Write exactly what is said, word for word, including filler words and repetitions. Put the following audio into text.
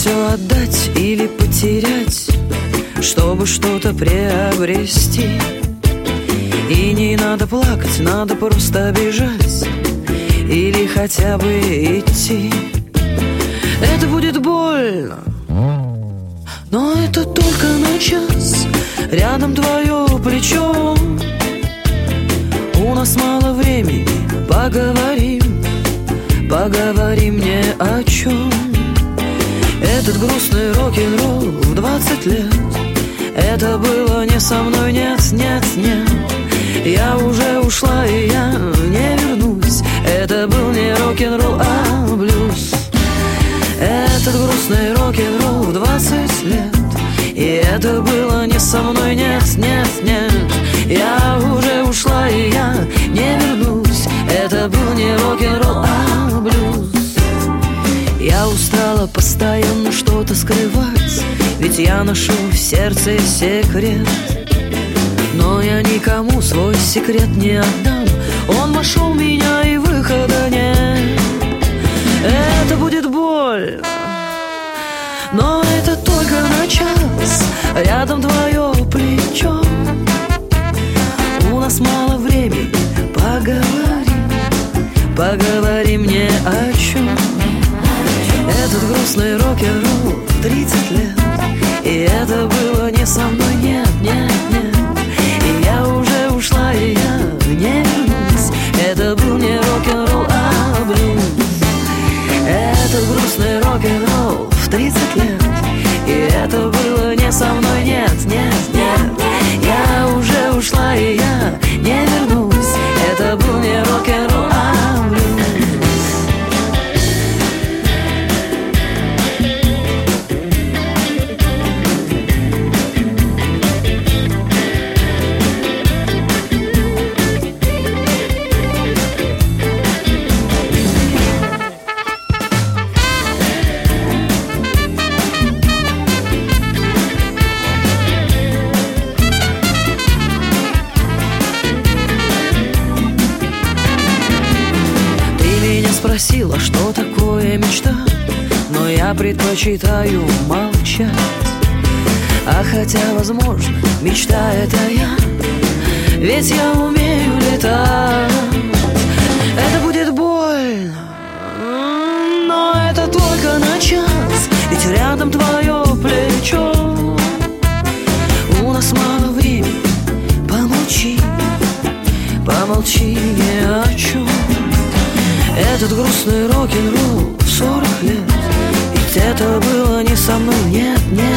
все отдать или потерять, чтобы что-то приобрести. И не надо плакать, надо просто бежать или хотя бы идти. Это будет больно, но это только на час. Рядом твое плечо. У нас мало времени, поговорим, поговорим не о чем. Этот грустный рок-н-ролл в двадцать лет, это было не со мной, нет, нет, нет. Я уже ушла и я не вернусь. Это был не рок-н-ролл, а блюз. Этот грустный рок-н-ролл в двадцать лет, и это было не со мной, нет, нет, нет. Я уже ушла и я не вернусь. Это был не рок-н-ролл, а блюз. Я устала постоянно что-то скрывать, ведь я ношу в сердце секрет. Но я никому свой секрет не отдам. Он вошел в меня и выхода нет. Это будет больно, но это только на час. Рядом твое плечо. У нас мало времени, поговорим, поговорим не о чем. Этот грустный рок-н-ролл в тридцать лет, и это было не со мной, нет, нет, нет. И я уже ушла, и я не вернусь. Это был не рок-н-ролл, а блюз. Этот грустный рок-н-ролл в тридцать лет, и это было не со мной, нет, нет, нет. Я уже ушла, и я не вернусь. Это был не рок-н-ролл, а блюз. Спросила, что такое мечта, но я предпочитаю молчать. А хотя, возможно, мечта это я, ведь я умею летать. Это будет больно, но это только на час, ведь рядом твое плечо. У нас мало времени, помолчи, помолчи ни о чем. Этот грустный рок-н-ролл в сорок лет, ведь это было не со мной, нет, нет.